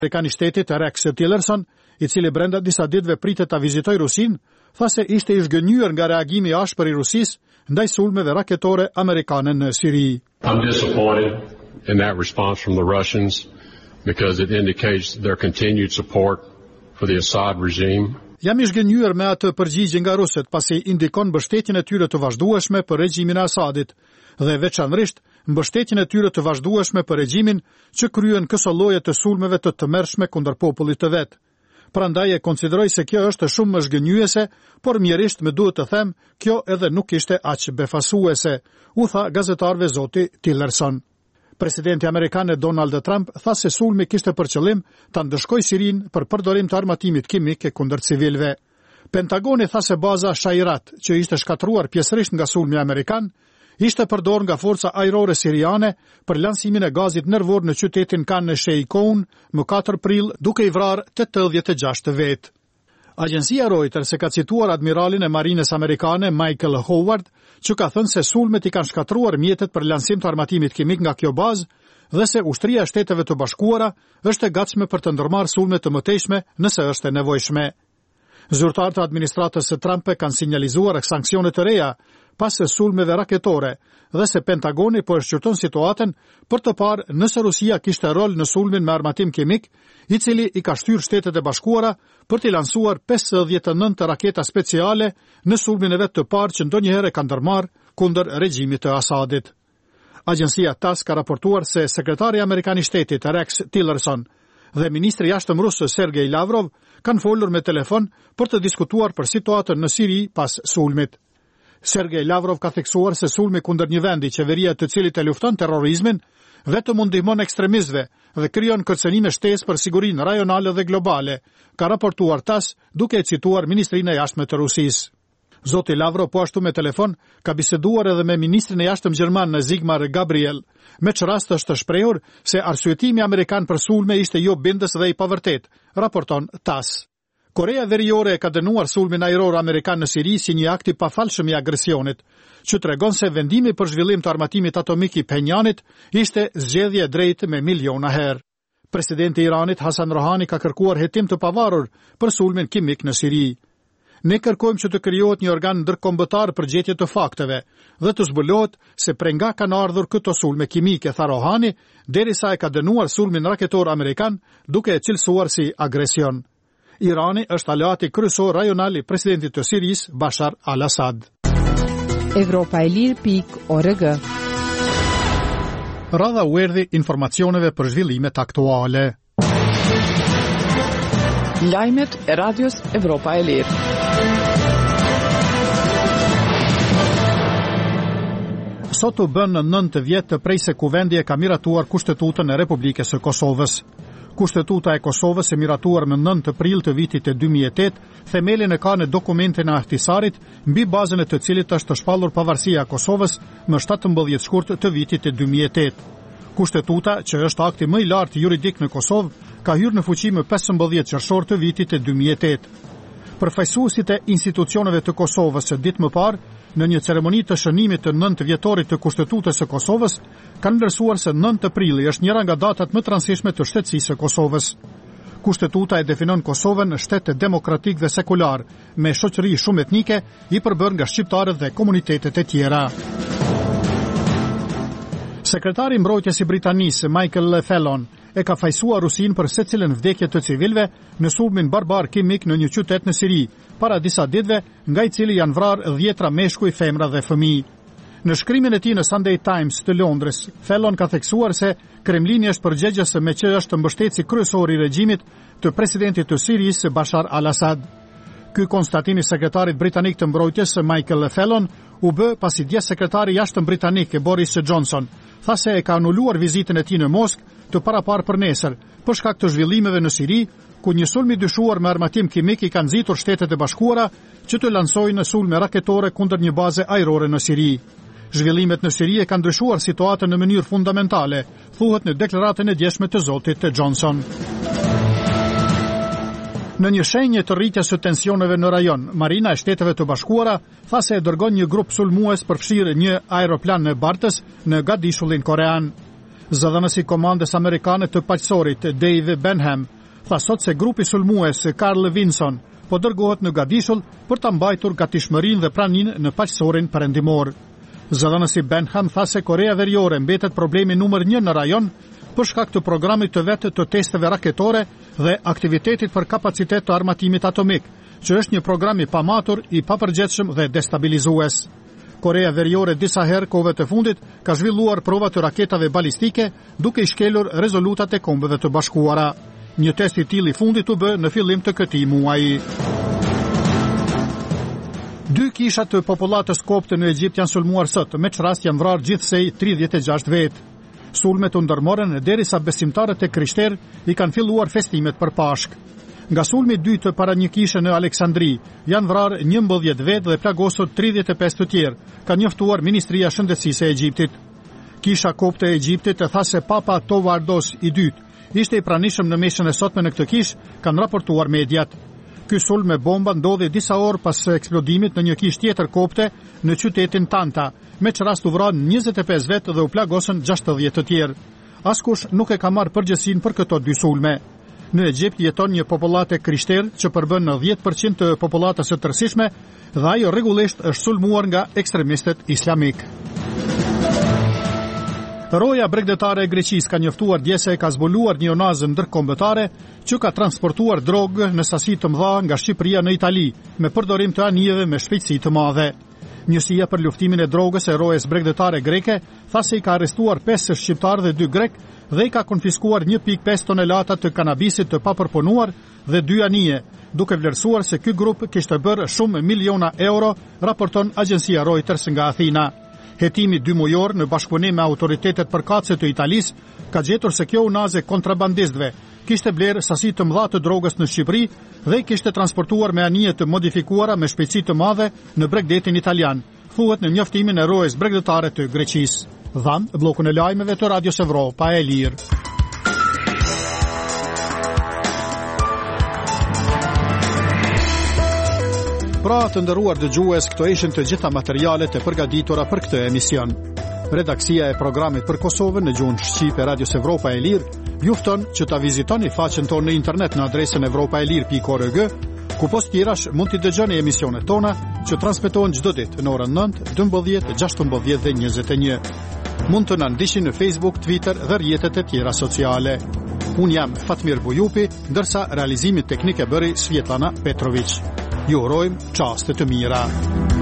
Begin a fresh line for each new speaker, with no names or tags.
Amerikan I Shtetit Rex Tillerson, I cili brenda disa ditëve pritet ta vizitojë Rusinë, tha se ishte I zgënjur nga reagimi I ashpër I Rusisë ndaj sulmeve raketore amerikane në Siri.
I'm disappointed in that response from the Russians because it indicates their continued support for the Assad regime.
Jam I zgënjur me atë përgjigje nga rusët, pasi indikon mbështetjen e tyre të vazhdueshme për regjimin e Asadit dhe veçanërisht mbështetjen e tyre të vazhdueshme për regjimin që kryen këso lloje të sulmeve të tmerrshme kundër popullit të vet. Prandaj e konsideroj se kjo është shumë më zgënjyese, por mjerisht më duhet të them, kjo edhe nuk ishte aq befasuese, u tha gazetarëve zoti Tillerson. Presidenti amerikan Donald Trump tha se sulmi kishte për qëllim ta ndëshkojë Sirinë për përdorim të armatimit kimik kundër civilëve. Pentagoni tha se baza Shairat, që ishte shkatruar pjesërisht nga sulmi amerikan, ishte përdorur nga forca ajrore siriane për lansimin e gazit nervor në qytetin Khan Sheikhoun më 4 prill, duke I vrarë 86 vet. Agjencia Reuters ka cituar admiralin e marinës amerikane Michael Howard, që ka thënë se sulmet I kanë shkatruar mjetet për lansim të armatimit kimik nga kjo bazë dhe se ushtria e Shteteve të Bashkuara është e gatshme për të ndërmarrë sulme të mëtejshme nëse është e nevojshme. Zyrtarët e administratës së Trump kanë sinjalizuar sanksione të reja pas sulmeve raketore dhe se Pentagoni po e shqyrton situatën për të parë nëse Rusia kishte rol në sulmin me armatim kimik, I cili I ka shtyrë Shtetet e Bashkuara për t'i lansuar 59 raketa speciale në sulmin e vet të parë që ndonjëherë ka ndërmarrë kundër regjimit të Asadit. Agjencia TASS ka raportuar se sekretari amerikan I Shtetit Rex Tillerson dhe ministri I jashtëm rus Sergej Lavrov kanë folur me telefon për të diskutuar për situatën në Siri pas sulmit. Sergej Lavrov ka theksuar se sulmi kundër një vendi qeveria të cilit e lufton terrorizmin vetëm u ndihmon ekstremistëve dhe krijon kërcënime shtesë për sigurinë rajonale dhe globale, ka raportuar TASS duke e cituar ministrinë e jashtme të Rusisë. Zoti Lavrov po ashtu me telefon ka biseduar edhe me ministrin e jashtëm gjerman Sigmar Gabriel, me që rast është shprehur se arsyetimi amerikan për sulme ishte jo bindës dhe I pavërtet, raporton TASS. Korea Veriore ka dënuar sulmin ajror amerikan në Siri si një akt I pafalshëm I agresionit, që tregon se vendimi për zhvillim të armatimit atomik I Penjanit ishte zgjedhje e drejtë me miliona herë. Presidenti I Iranit Hasan Rohani ka kërkuar hetim të pavarur për sulmin kimik në Siri. Ne kërkojmë që të krijohet një organ ndërkombëtar për gjetje të fakteve dhe të zbulohet se prej nga kanë ardhur këto sulme kimike, tha Rohani, derisa e ka dënuar sulmin raketor amerikan duke e cilësuar si agresion. Irani është aleati kryesor rajonal I presidentit të Sirisë Bashar al-Assad.
Evropaelir.org.
Radha u erdhi informacioneve për zhvillimet aktuale.
Lajmet e radios Evropa e Lirë.
Sot u bën 9 vjet prej se kuvendi e ka miratuar Kushtetutën e Republikës së Kosovës. Kushtetuta e Kosovës e miratuar më 9 prill të vitit e 2008, themelin e ka në dokumentin e Ahtisarit, mbi bazën e të cilit është shpallur pavarësia e Kosovës më 17 shkurt të vitit e 2008. Kushtetuta, që është akti më I lartë juridik në Kosovë, ka hyrë në fuqi më 15 qershor të vitit e 2008. Përfaqësuesit e institucioneve të Kosovës ditë më parë, në një ceremoni të shënimit të 9 vjetorit të Kushtetutës së Kosovës, kanë vlerësuar se 9 prilli është njëra nga datat më transishme të shtetësisë së Kosovës. Kushtetuta e definon Kosovën shtet demokratik dhe sekular, me shoqëri shumë etnike, I përbërë nga shqiptarët dhe komunitetet e tjera. Sekretari I Mbrojtjes I Britanisë, Michael Fallon, e ka fajsuar Rusinë për secilën vdekje të civilëve në sulmin barbar kimik në një qytet në Siri, para disa ditëve, nga I cili janë vrarë 10 meshkuj, femra dhe fëmijë. Në shkrimin e tij në Sunday Times të Londrës, Fallon ka theksuar se Kremlini është përgjegjës me që është mbështetësi kryesor I regjimit të presidentit të Sirisë Bashar al-Assad. Ky konstatim I sekretarit britanik të mbrojtjes Michael Fallon u bë pasi dje sekretari I jashtëm britanik Boris Johnson tha se e ka anuluar vizitën e tij në Moskë të paraparë për nesër, për shkak të zhvillimeve në Siri, ku një sulm I dyshuar me armatim kimik I kanë nxitur Shtetet e Bashkuara që të lansojnë sulme raketore kundër një baze ajrore në Siri. Zhvillimet në Siri e kanë ndryshuar situatën në mënyrë fundamentale, thuhet në deklaratën e djeshme të zotit Johnson. Në një shenjë të rritjes së tensioneve në rajon, Marina e Shteteve të Bashkuara tha se e dërgon një grup sulmues për fshirë një aeroplan në Bartës në Gadishullin korean. Zëdhënësi Komandes Amerikane të Paqësorit, Dave Benham, tha sot se grupi sulmues Carl Vinson po dërgohet në Gadishull për ta mbajtur gatishmërinë dhe praninë në Paqësorin perëndimor. Zëdhënësi Benham tha se Korea Veriore mbetet problemi numër 1 në rajon për shkak të programit të vetë të testeve raketore dhe aktivitetit për kapacitet të armatimit atomik, që është një program i pamatur, i papërgjetshëm dhe destabilizues. Korea Veriore disa herë kohëve të fundit ka zhvilluar prova të raketave balistike duke i shkelur rezolutat e Kombeve të Bashkuara. Një test i tillë i fundit u bë në fillim të këtij muaji. 2 kisha të popullatës kopte në Egjipt janë sulmuar sot, me çrast janë vrarë gjithsej 36 vetë. Sulmet u ndërmorën derisa besimtarët e krishterë i kanë filluar festimet për Pashk. Nga sulmi 2 të para një kishe në Aleksandri, janë vrarë 11 vetë dhe plagosur 35 të tjerë, ka njoftuar Ministria e Shëndetësisë e Egjiptit. Kisha kopte e Egjiptit e tha se Papa Tovardos i dytë ishte i pranishëm në mesën e sotme në këtë kishë, kanë raportuar mediat. Ky sulm me bomba ndodhi disa orë pas eksplodimit në një kishë tjetër kopte në qytetin Tanta, me çrast u vranë 25 vetë dhe u plagosën 60 të tjerë. Askush nuk e ka marrë përgjegjësinë për këto 2 sulme. Në Egjipt jeton një populate krishterë që përbën në 10% të popullatës së tërësishme dhe ajo rregullisht është sulmuar nga ekstremistët islamik. Roja bregdetare e Greqisë ka njoftuar dje se ka zbuluar një onazë ndërkombëtare që ka transportuar drogë në sasi të mëdha nga Shqipëria në Itali me përdorim të anijeve me shpejtësi të madhe. Njësia për luftimin e drogës e rojes bregdetare greke tha se i ka arrestuar 5 shqiptarë dhe 2 grek dhe i ka konfiskuar 1.5 tonelata të kanabisit të papërpunuar dhe 2 anije, duke vlerësuar se ky grup kishte bërë shumë miliona euro, raporton agjencia Reuters nga Athina. Hetimi 2 mujor në bashkëpunim me autoritetet përkatëse të Italisë ka gjetur se kjo unazë kontrabandistëve kishte blerë sasi të mëdha të drogës në Shqipëri dhe i kishte transportuar me anije të modifikuara me shpejtësi të madhe në bregdetin italian, thuhet në njoftimin e rojës bregdetare të Greqisë. Dhan bllokun e lajmeve të Radios Evropa e Lirë. Pra të nderuar dëgjues, këto ishin të gjitha materialet e përgatitura për këtë emision. Redaksia e programit për Kosovën në gjuhën shqipe Radios Evropa e Lirë ju fton që ta vizitoni faqen tonë në internet në adresën evropaelir.org, ku post tjerash mund t'i dëgjoni emisionet tona që transmetohen çdo ditë në orën 9, 12, 16 dhe 21. Mund të na ndiqni në Facebook, Twitter dhe rrjetet e tjera sociale. Unë jam Fatmir Bujupi, ndërsa realizimin teknik e bëri Svetlana Petrović. Ju urojmë çaste të mira.